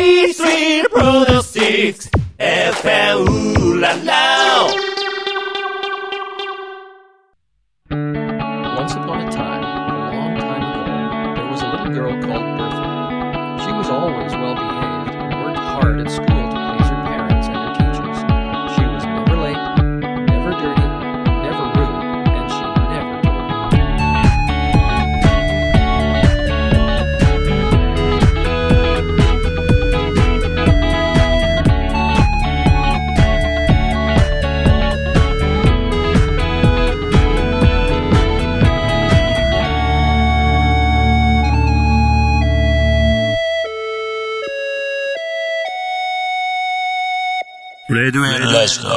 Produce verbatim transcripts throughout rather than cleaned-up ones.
A Street Products F M ウララ Once upon a time, a long time ago, there was a little girl called Bertha. She was always well behaved and worked hard at school to please her parents and her teachers. She was never late, never dirty, never rude, and she never told Red Red Let's go.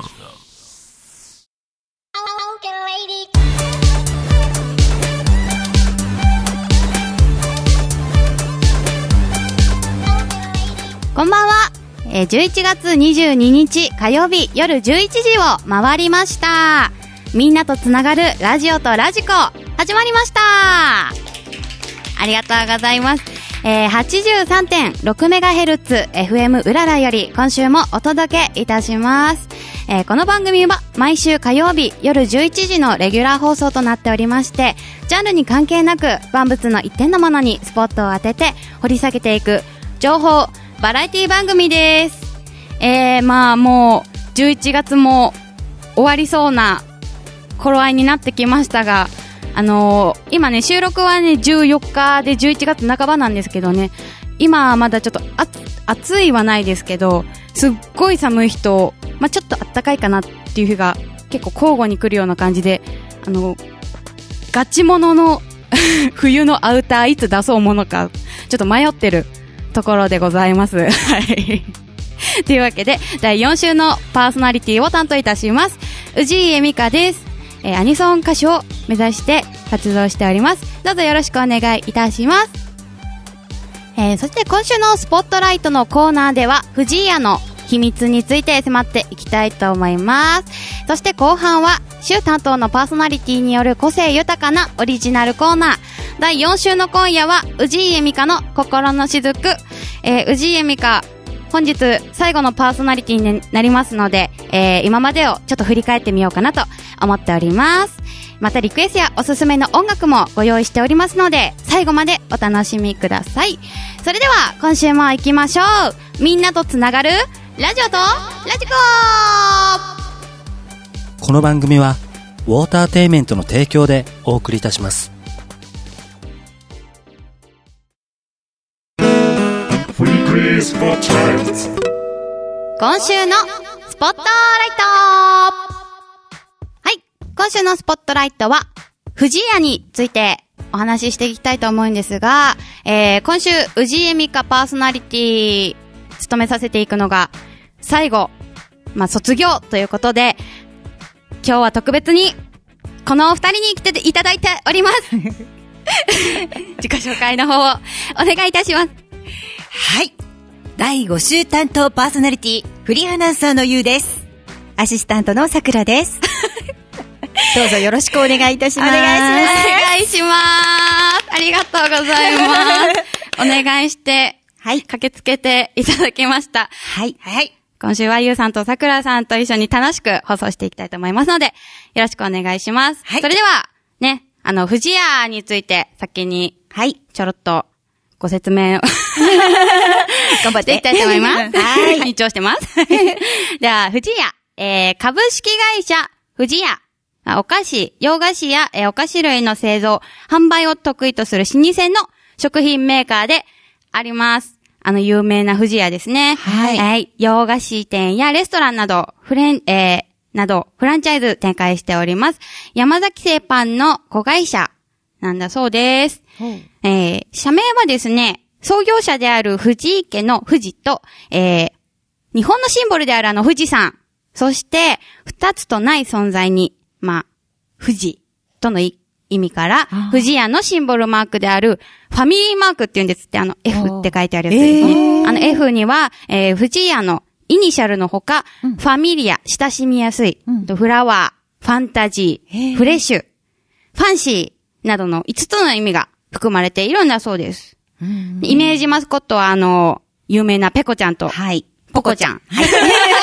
こんばんは。えー、じゅういちがつにじゅうににち火曜日夜じゅういちじを回りました。みんなとつながるラジオとラジコ始まりました。ありがとうございます。えー、はちじゅうさんてんろくメガヘルツ エフエム うららより今週もお届けいたします。えー、この番組は毎週火曜日夜じゅういちじのレギュラー放送となっておりまして、ジャンルに関係なく万物の一点のものにスポットを当てて掘り下げていく情報バラエティ番組です。えー、まあもうじゅういちがつも終わりそうな頃合いになってきましたが、あのー、今ね収録はねじゅうよっかでじゅういちがつなかばなんですけどね、今はまだちょっとあ暑いはないですけど、すっごい寒い日と、まあ、ちょっと暖かいかなっていう日が結構交互に来るような感じで、あのガチモノの冬のアウターいつ出そうものかちょっと迷ってるところでございます。はい。というわけでだいよん週のパーソナリティを担当いたします氏家美香です。えー、アニソン歌手を目指して活動しております。どうぞよろしくお願いいたします。えー、そして今週のスポットライトのコーナーでは藤井屋の秘密について迫っていきたいと思います。そして後半は週担当のパーソナリティによる個性豊かなオリジナルコーナー。だいよん週の今夜は氏家美香の心のしずく、えー、氏家美香本日最後のパーソナリティになりますので、えー、今までをちょっと振り返ってみようかなと思っております。またリクエストやおすすめの音楽もご用意しておりますので、最後までお楽しみください。それでは今週も行きましょう。みんなとつながるラジオとラジコ。 この番組はウォーターテイメントの提供でお送りいたします。 今週のスポットライト。はい、今週のスポットライトは藤井屋についてお話ししていきたいと思うんですが、えー、今週氏家美香パーソナリティ務めさせていくのが最後、まあ、卒業ということで、今日は特別にこのお二人に来ていただいております自己紹介の方をお願いいたします。 はい、だいご週担当パーソナリティフリーアナウンサーのゆうです。アシスタントのさくらですどうぞよろしくお願いいたします。 お願いします。お願いします。ありがとうございますお願いしてはい駆けつけていただきました。 はいはい今週はゆうさんとさくらさんと一緒に楽しく放送していきたいと思いますので、よろしくお願いします。はい、それではね、あの藤屋について先にはいちょろっとご説明を頑張っていきたいと思います。はい。緊張してます。では、藤屋、えー、株式会社藤屋、お菓子、洋菓子や、えー、お菓子類の製造、販売を得意とする老舗の食品メーカーであります。あの、有名な藤屋ですね。はい。はい。洋菓子店やレストランなど、フレン、えー、など、フランチャイズ展開しております。山崎製パンの子会社なんだそうです。えー、社名はですね、創業者である藤井家の藤と、えー、日本のシンボルであるあの富士山、そして二つとない存在に、まあ、富士との意味から、藤屋のシンボルマークであるファミリーマークって言うんですって、あの F って書いてあるやつですね。えー、あの F には、えー、藤屋のイニシャルのほか、うん、ファミリア、親しみやすい、うん、フラワー、ファンタジー、フレッシュ、ファンシーなどのいつつの意味が含まれているんだそうです。うん、イメージマスコットはあの、 有名なペコちゃんと、 はい。 ポコちゃん。はい。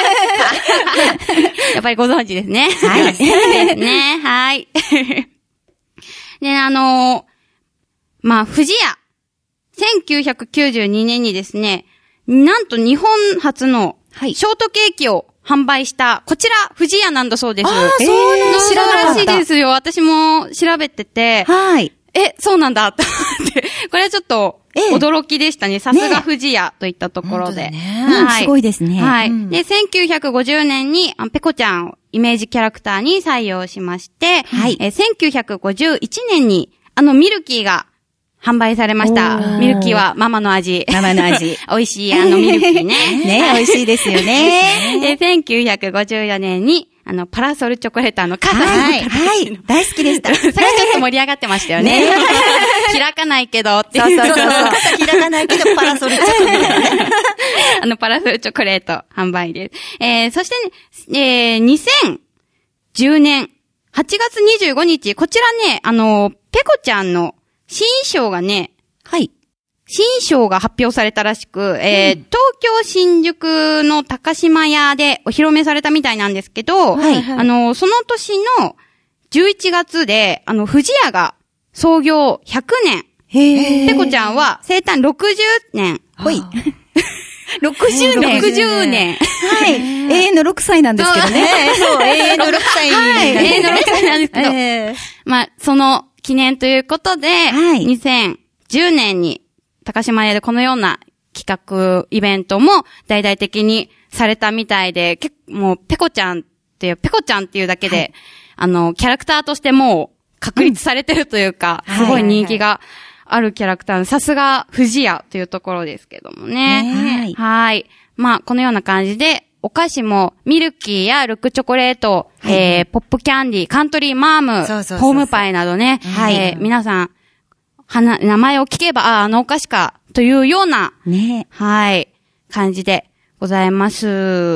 やっぱりご存知ですね。 はい。 そうですね。はい。で、あのー、まあ、富士屋。せんきゅうひゃくきゅうじゅうにねんにですね、なんと日本初のショートケーキを販売した、こちら、富士屋なんだそうです。 ああ、そうなんだ。 知らなかった。らしいですよ。私も調べてて。 はい。 え、そうなんだと思って。これはちょっと、驚きでしたね。さすが富士屋といったところで。 ねはい、すごいですね。 はい、 うん。 で、せんきゅうひゃくごじゅうねんに、ペコちゃんをイメージキャラクターに採用しまして、はい。えー、せんきゅうひゃくごじゅういちねんに、あのミルキーが販売されました。ミルキーはママの味。 ママの味。 美味しいあのミルキーね。 ね、美味しいですよね。 で、せんきゅうひゃくごじゅうよねんに、あの、パラソルチョコレートの傘の形の。 はい、はい。大好きでした。 それはちょっと盛り上がってましたよね。ね開かないけどっていう。 そうそうそう。傘開かないけどパラソルチョコレートね。 あの、パラソルチョコレート販売です。えー、そしてね、えー、にせんじゅうねんはちがつにじゅうごにち、こちらね、あの、ペコちゃんの新衣装がね、 はい。 新衣装が発表されたらしく、えー、うん、東京新宿の高島屋でお披露目されたみたいなんですけど、はいはい、あの、その年のじゅういちがつで、あの、富士屋が創業ひゃくねん。へー。ペコちゃんは生誕ろくじゅうねん。 ほい。ろくじゅうねん。 ろくじゅうねん。 はい。永遠のろくさいなんですけどね。そう、永遠のろくさい。 はい。永遠のろくさいなんですけど。えー、まあ、その記念ということで、はい、にせんじゅうねんに高島屋でこのような企画イベントも大々的にされたみたいで、結構もうペコちゃんっていう、ペコちゃんっていうだけで、はい、あの、キャラクターとしてもう確立されてるというか、うん、すごい人気があるキャラクター、さすが富士屋というところですけどもね。はい。はい。まあ、このような感じで、お菓子もミルキーやルクチョコレート、はい、えー、ポップキャンディー、カントリーマーム、そうそうそうそう、ホームパイなどね、はい、えー、皆さん、はな、名前を聞けば、あ、あのお菓子か、というような、ね、はい、感じでございます。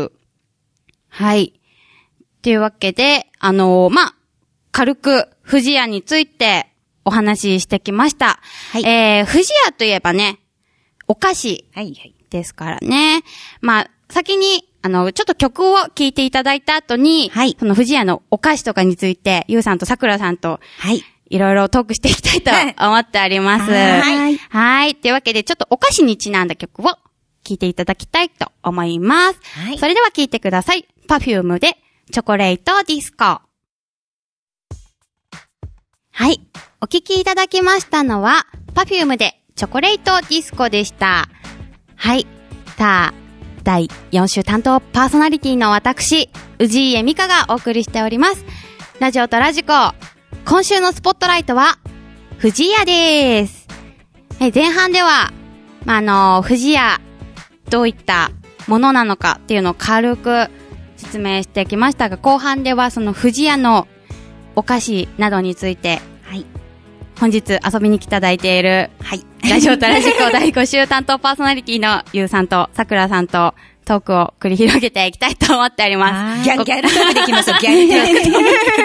はい。というわけで、あのー、まあ、軽く、富士屋についてお話ししてきました。はい。えー、富士屋といえばね、お菓子。はいはい。ですからね。まあ、先に、あの、ちょっと曲を聴いていただいた後に、はい。その富士屋のお菓子とかについて、ゆうさんとさくらさんと、はい。いろいろトークしていきたいと思っております。はい。はい。というわけで、ちょっとお菓子にちなんだ曲を聴いていただきたいと思います。はい。それでは聴いてください。Perfume で、チョコレートディスコ。はい。お聴きいただきましたのは、Perfume で、チョコレートディスコでした。はい。さあ、だいよん週担当パーソナリティの私、宇治家美香がお送りしております。ラジオとラジコ。今週のスポットライトは、富士屋です。え前半では、まあ、あの、富士屋、どういったものなのかっていうのを軽く説明してきましたが、後半ではその富士屋のお菓子などについて、はい。本日遊びに来ていただいている、はい。ラジオとラジコだいご週担当パーソナリティのゆうさんとさくらさんとトークを繰り広げていきたいと思っております。 ギャンギャントークできますよ、ギャンギャント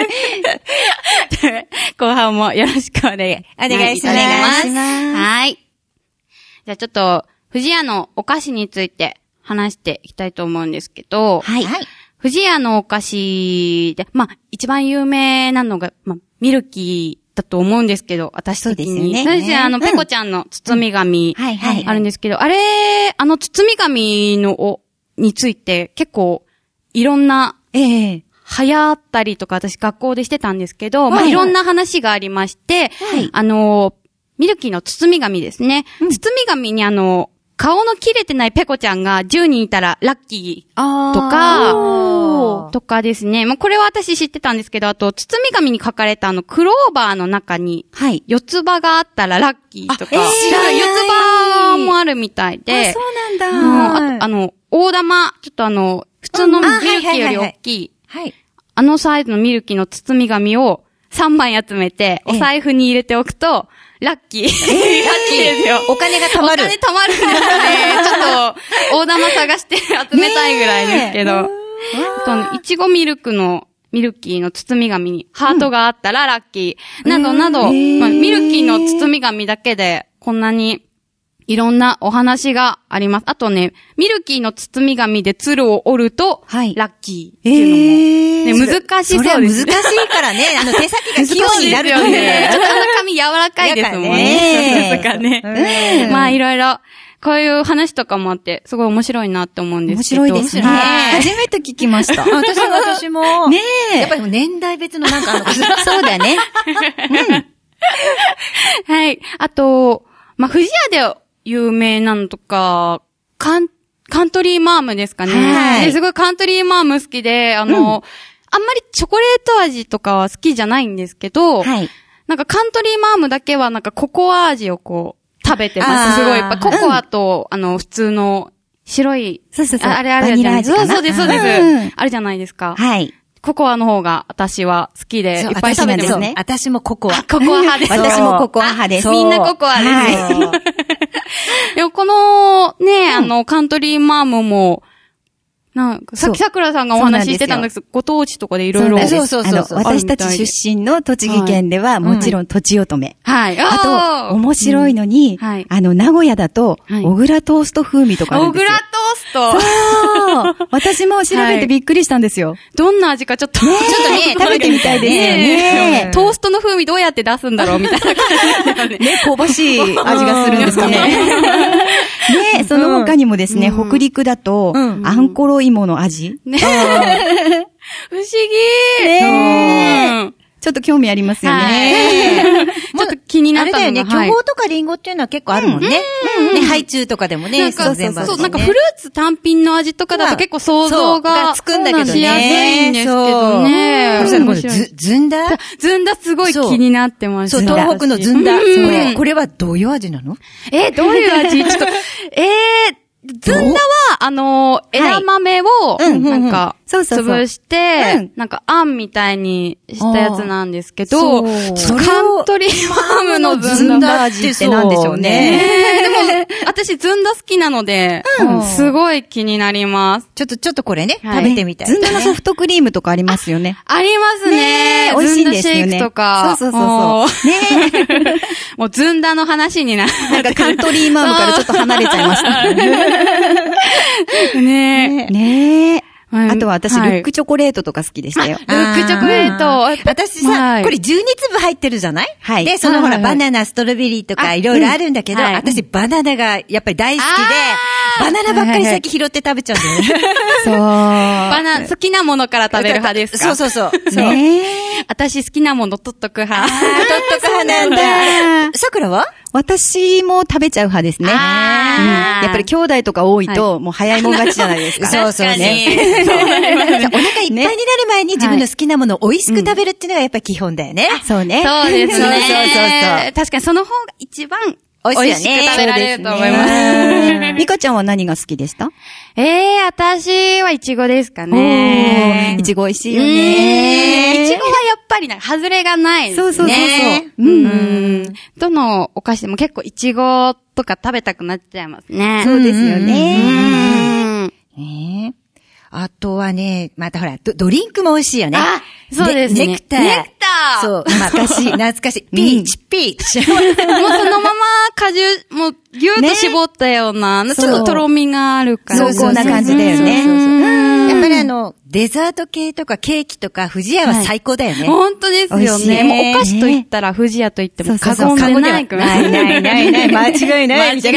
ーク。後半もよろしくお願い、 お願いします。 はい。じゃあちょっと、富士屋のお菓子について話していきたいと思うんですけど、はい。富士屋のお菓子で、まあ、一番有名なのが、まあ、ミルキー、だと思うんですけど、私的に。そうですよね。そしてあの、ペコちゃんの包み紙、はいはい。あるんですけど、あれ、あの包み紙の、を、について結構、いろんな、ええ流行ったりとか私学校でしてたんですけど、まあいろんな話がありまして、はい。あの、ミルキーの包み紙ですね。包み紙にあの、顔の切れてないペコちゃんがじゅうにんいたらラッキーとか、とかですね。まあ、これは私知ってたんですけど、あと、包み紙に書かれたあの、クローバーの中に、はい。四つ葉があったらラッキーとか、えー、四つ葉もあるみたいで。 あ、そうなんだ。あと、あの、大玉、ちょっとあの、普通のミルキーより大きい、はい。あのサイズのミルキーの包み紙をさんまい集めて、お財布に入れておくと、ラッキー。えー、ラッキーですよ。 お金が貯まる。 お金貯まるんですかね。ちょっと、大玉探して集めたいぐらいですけど。あと、いちごミルクの、ミルキーの包み紙にハートがあったらラッキー。うん、などなど、まあ、ミルキーの包み紙だけで、こんなに、 いろんなお話があります。あとね、ミルキーの包み紙で鶴を折ると、 はいラッキーっていうのも、 えね、難しそうですね。 それは難しいからね。あの、手先が器用になるとそうですよね。ちょっね。 とあの紙柔らかいですもんやね。 かねそうですかね。 うんまあ、いろいろ、こういう話とかもあって、すごい面白いなって思うんですけど。 面白いですね。 はい初めて聞きました。 私も私も。 ねえ。 やっぱり年代別のなんかあるのかな。 そうだね。 はい。あと、まあ、富士屋で有名なのとか、カン、カントリーマームですかね。 はいですごいカントリーマーム好きで、あの、あんまりチョコレート味とかは好きじゃないんですけど、 はい。 なんかカントリーマームだけはなんかココア味をこう、食べてます。 あーすごい。やっぱココアと、あの、普通の白い、 そうそうそう。 ああれあるじゃないですか。 バニラそうそうです、 味かなそうです、 うんあるじゃないですか。 はい。 ココアの方が私は好きで、 そういっぱい食べてます私もね。 私もココア。 ココア派です。 私もココア派です。 みんなココアです。 はでもこのね、あの、カントリーマームも、なんか、さっき桜さんがお話ししてたんですけど、ご当地とかでいろいろ。 そうなんですそうそうそうそうあの、私たち出身の栃木県では、もちろんとちおとめ。 はい。 あと、面白いのに、 うんはいあの、名古屋だと、 はい小倉トースト風味とかあるんですよ。 小倉トースト。 そう私も調べてびっくりしたんですよ。 どんな味かちょっと、 ねえちょっとね、 食べてみたいですよねえトーストの風味どうやって出すんだろうみたいな感じだよね。 ね、香ばしい味がするんですかね。ね、その他にもですね、 うん北陸だと、 うんあんころ芋の味。 ね不思議。 ねえうんちょっと興味ありますよはね。 い。ちょっと気になったのがあれだよね、巨はい峰とかリンゴっていうのは結構あるもんね。ね、ハイチュウとかでもね、 なんか、 そう全部あるそう、 もんね。 なんかフルーツ単品の味とかだと結構想像そうががつくんだけどねしやすいんですけどね。 そしたらこれ面白いず、ずんだずんだすごい気になってました。 そう、東北のずんだ。こうんれ、これはどういう味なのえー、どういう味ちょっと、えー、ずんだは、あのー、枝豆を、 うんなんか、 そうそうそう潰して、 うんなんか、あんみたいにしたやつなんですけど、 あーちょっとカントリーマームのずんだ味ってなんでしょうね。 えー、でも、私ずんだ好きなので、 うんすごい気になります。 ちょっと、ちょっとこれね、 はい食べてみたい。 ずんだのソフトクリームとかありますよね。 ありますね。 ねえ美味しいんですよねずんだシェイクとか。 そうそうそうそうもねもうずんだの話になる。 なんかカントリーマームからちょっと離れちゃいました。 ねねえ。 はいあとは私、 はいルックチョコレートとか好きでしたよ。 ルックチョコレート。 私さ、 はいこれじゅうにつぶ入ってるじゃないはいで、そのほら、 はいはいはいバナナ、ストロベリーとかあいろいろあるんだけど、 うんはい私バナナがやっぱり大好きで、 あーバナナばっかり先拾って食べちゃうんだよね。 そう。 バナ、好きなものから食べる派ですか？ そうそうそう。そう。 ねえ。 私好きなもの取っとく派。 あー、とっとかなんだ。桜は私も食べちゃう派ですね。うんあーやっぱり兄弟とか多いと、もう早いもん勝ちじゃないですか。 そうそう確かね。 にそうお腹いっぱいになる前に自分の好きなものを美味しく食べるっていうのがやっぱり基本だよね。 そうね。 そうですね。 そうそうそうそう確かにその方が一番美味しいよね美味しく食べられると思います。 す。ミカちゃんは何が好きでしたええー、私はイチゴですかね。 いちご美味しいようーんね。 いちごはやっぱりなんか外れがないですね。 そうそうそうそうううんん。どのお菓子でも結構イチゴとか食べたくなっちゃいますね。 そうですようね。 ん。 ねえあとはね、またほら、ドドリンクも美味しいよね。 あ、そうですね。 ネクター。 ネクター。 そう、懐かしい、懐かしい。ピーチ、ピーチ。 もうそのまま果汁、もうぎゅーっと絞ったような、ちょっととろみがある感じ。 濃厚な感じだよね。 そうそうそううんやっぱりあの、デザート系とかケーキとか、富士屋は最高だよね。 本当ですよ美味しいね。もうお菓子と言ったら、富士屋と言っても過言でないくらい。 ないないないない、間違いない。みたいな。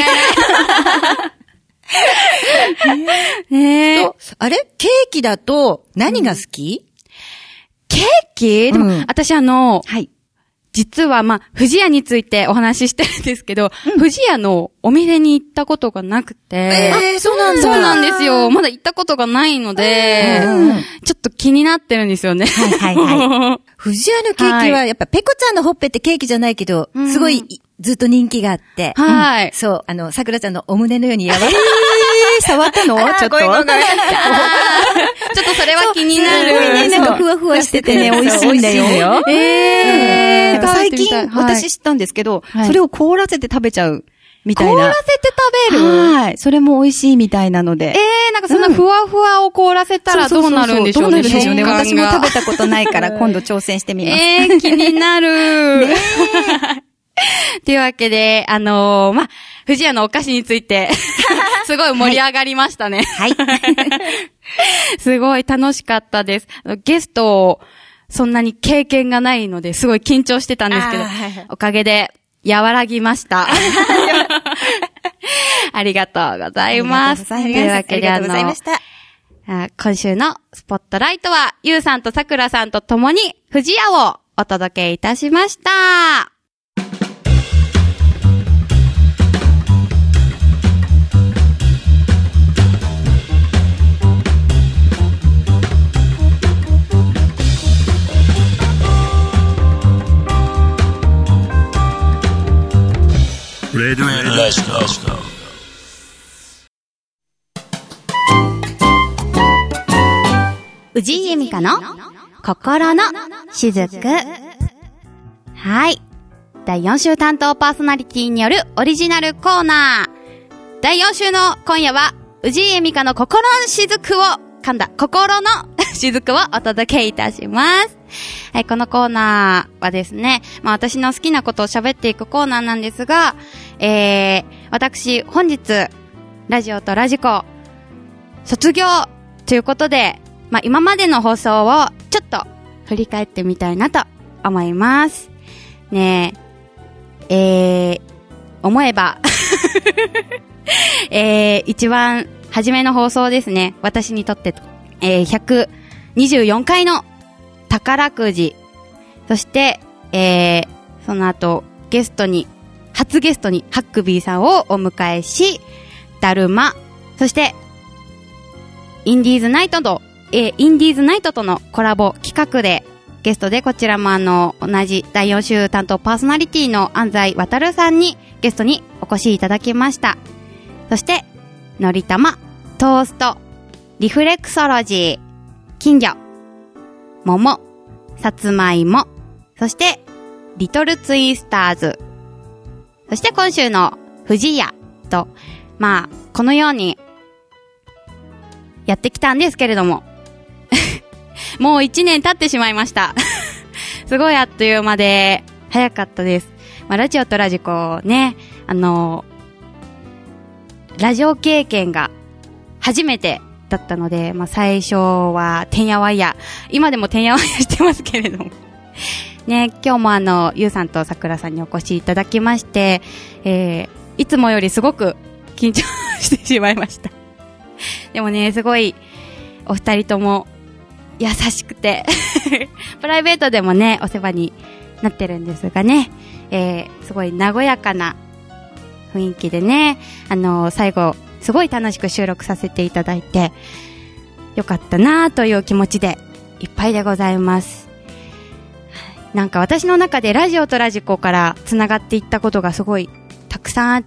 ねえ。 あれケーキだと何が好き、 ケーキでも、 うん私あの、 はい。 実はまあ、富士屋についてお話ししてるんですけど、富士屋のお店に行ったことがなくて、 えー、そうなんだ。 そうなんですよ。まだ行ったことがないので、 うんうんちょっと気になってるんですよね。 はいはい富士屋のケーキは、やっぱペコちゃんのほっぺってケーキじゃないけど、 うんすごいずっと人気があって。 はい。 そう、あの、桜ちゃんのお胸のように柔らかい。 触ったのちょっと。 ごめんごめんちょっとそれは気になる。 すごいね、なんかふわふわしててね、美味しいんだよ。 美味しいんだよえー、 なんか最近、 食べてみたいはい私知ったんですけど、 はいそれを凍らせて食べちゃう、みたいな。 凍らせて食べるはい。それも美味しいみたいなので。 えー、なんかそんなふわふわを凍らせたらどうなるんでしょうね。 どうなるんでしょうね。 食感が私も食べたことないから今度挑戦してみます。 えー、気になる。というわけで、あのー、まあ、 藤屋のお菓子について、すごい盛り上がりましたね。 はい。 すごい楽しかったです。ゲストを、そんなに経験がないので、すごい緊張してたんですけど、おかげで、和らぎました。ありがとうございます。 というわけで、あの、 今週のスポットライトは、ゆうさんとさくらさんと共に、藤屋をお届けいたしました。 レディオラジコ。 氏家美香の心のしずく。はい。だいよん週担当パーソナリティによるオリジナルコーナー。だいよん週の今夜は、氏家美香の心のしずくを、噛んだ、心のしずくをお届けいたします。はい、このコーナーはですね、まあ私の好きなことを喋っていくコーナーなんですが、えー、私、本日、ラジオとラジコ、卒業ということで、まあ今までの放送をちょっと振り返ってみたいなと思います。ねえ、えー、思えば、えー、一番初めの放送ですね、私にとってと、えー、ひゃくにじゅうよんかいの宝くじ、そして、えー、その後、ゲストに、初ゲストにハックビーさんをお迎えし、だるま、そして、インディーズナイトと、えー、インディーズナイトとのコラボ企画で、ゲストでこちらもあの、同じだいよん週担当パーソナリティの安西渡さんにゲストにお越しいただきました。そして、のりたま、トースト、リフレクソロジー、金魚、桃、さつまいも、そして、リトルツイスターズ、そして今週の藤屋と、まあ、このように、やってきたんですけれども、もう一年経ってしまいました。すごいあっという間で、早かったです。まあ、ラジオとラジコね、あの、ラジオ経験が初めてだったので、まあ、最初はてんやわんや、今でもてんやわんやしてますけれども。ね、今日もあの、ゆうさんとさくらさんにお越しいただきまして、えー、いつもよりすごく緊張してしまいました。でもね、すごい、お二人とも優しくて、プライベートでもね、お世話になってるんですがね、えー、すごい和やかな雰囲気でね、あのー、最後、すごい楽しく収録させていただいて、よかったなぁという気持ちでいっぱいでございます。なんか私の中でラジオとラジコからつながっていったことがすごいたくさんあって、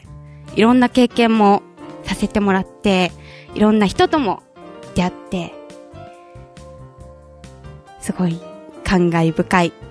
いろんな経験もさせてもらって、いろんな人とも出会って、すごい感慨深い。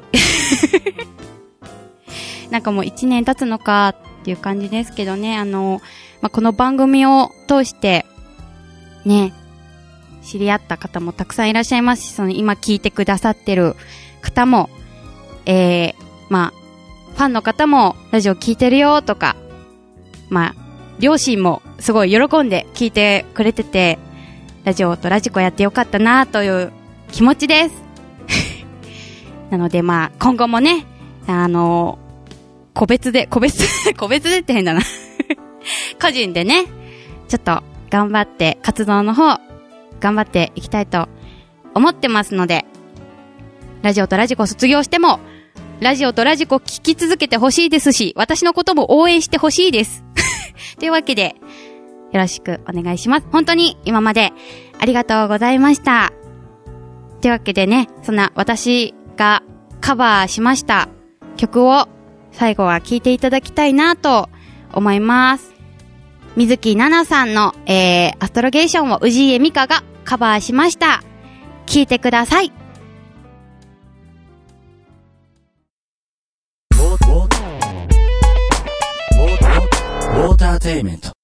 なんかもう一年経つのかっていう感じですけどね、あの、まあ、この番組を通して、ね、知り合った方もたくさんいらっしゃいますし、その今聞いてくださってる方も、えー、まあ、ファンの方もラジオ聞いてるよとか、まあ、両親もすごい喜んで聞いてくれてて、ラジオとラジコやってよかったなという気持ちです。なのでまあ、今後もね、あの、個別で、個別、個別でって変だな。個人でね、ちょっと頑張って活動の方、頑張っていきたいと思ってますので、ラジオとラジコ卒業しても、ラジオとラジコ聞き続けてほしいですし、私のことも応援してほしいです。というわけで、よろしくお願いします。本当に今までありがとうございました。というわけでね、そんな私がカバーしました曲を最後は聴いていただきたいなと思います。水木奈々さんの、えー、アストロゲーションを氏家美香がカバーしました。聴いてください。 ウォーターテイメント。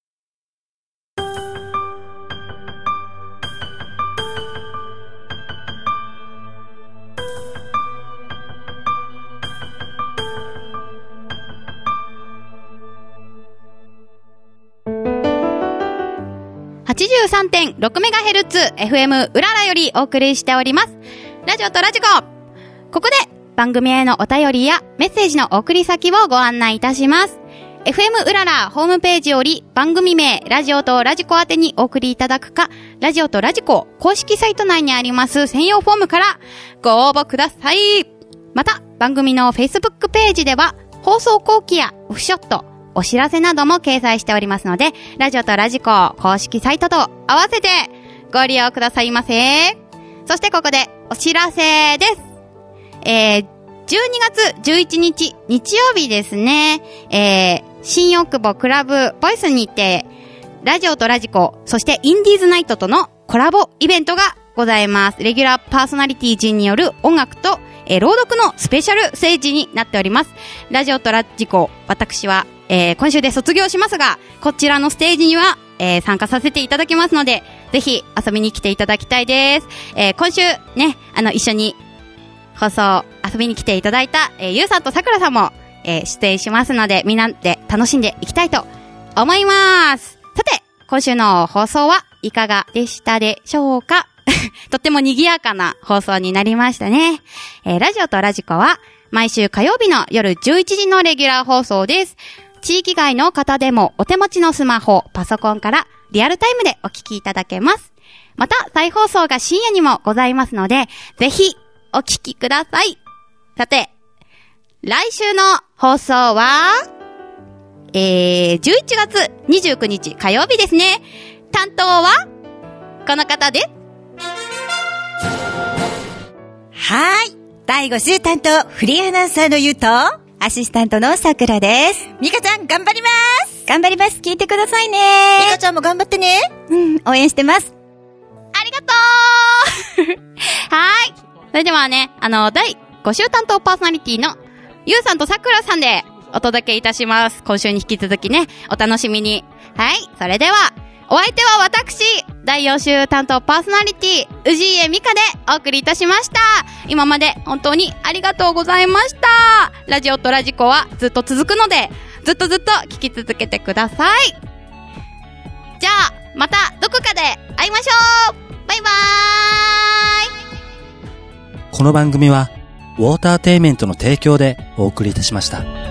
はちじゅうさんてんろくメガヘルツ エフエム うららよりお送りしております。ラジオとラジコ。ここで番組へのお便りやメッセージの送り先をご案内いたします。エフエム うららホームページより番組名ラジオとラジコ宛てにお送りいただくか、ラジオとラジコ公式サイト内にあります専用フォームからご応募ください。また番組の Facebook ページでは放送後期やオフショット、お知らせなども掲載しておりますので、ラジオとラジコ公式サイトと合わせてご利用くださいませ。そしてここでお知らせです。えー、じゅうにがつじゅういちにち日曜日ですね、えー、新大久保クラブボイスにてラジオとラジコ、そしてインディーズナイトとのコラボイベントがございます。レギュラーパーソナリティ陣による音楽と、えー、朗読のスペシャルステージになっております。ラジオとラジコ、私は、えー、今週で卒業しますが、こちらのステージには、えー、参加させていただきますので、ぜひ遊びに来ていただきたいです。えー、今週ね、あの一緒に放送遊びに来ていただいた、えー、ゆうさんとさくらさんも、えー、出演しますので、みんなで楽しんでいきたいと思います。さて、今週の放送はいかがでしたでしょうかとっても賑やかな放送になりましたね。えー、ラジオとラジコは毎週火曜日の夜じゅういちじのレギュラー放送です。地域外の方でもお手持ちのスマホ、パソコンからリアルタイムでお聞きいただけます。また再放送が深夜にもございますので、ぜひお聞きください。さて、来週の放送は、えー、じゅういちがつにじゅうくにち火曜日ですね。担当は、この方です。 はーい。だいご週担当、フリーアナウンサーのゆうと、アシスタントのさくらです。 ミカちゃん頑張ります。 頑張ります。聞いてくださいね。 ミカちゃんも頑張ってね。 うん、応援してます。 ありがとうはーい。それではね、あの、だいご週担当パーソナリティのゆうさんとさくらさんでお届けいたします。今週に引き続きね、お楽しみに。はい。それでは、お相手は私、だいよん週担当パーソナリティ、宇治家美香でお送りいたしました。今まで本当にありがとうございました。ラジオとラジコはずっと続くので、ずっとずっと聞き続けてください。じゃあ、またどこかで会いましょう。バイバーイ。 この番組はウォーターテイメントの提供でお送りいたしました。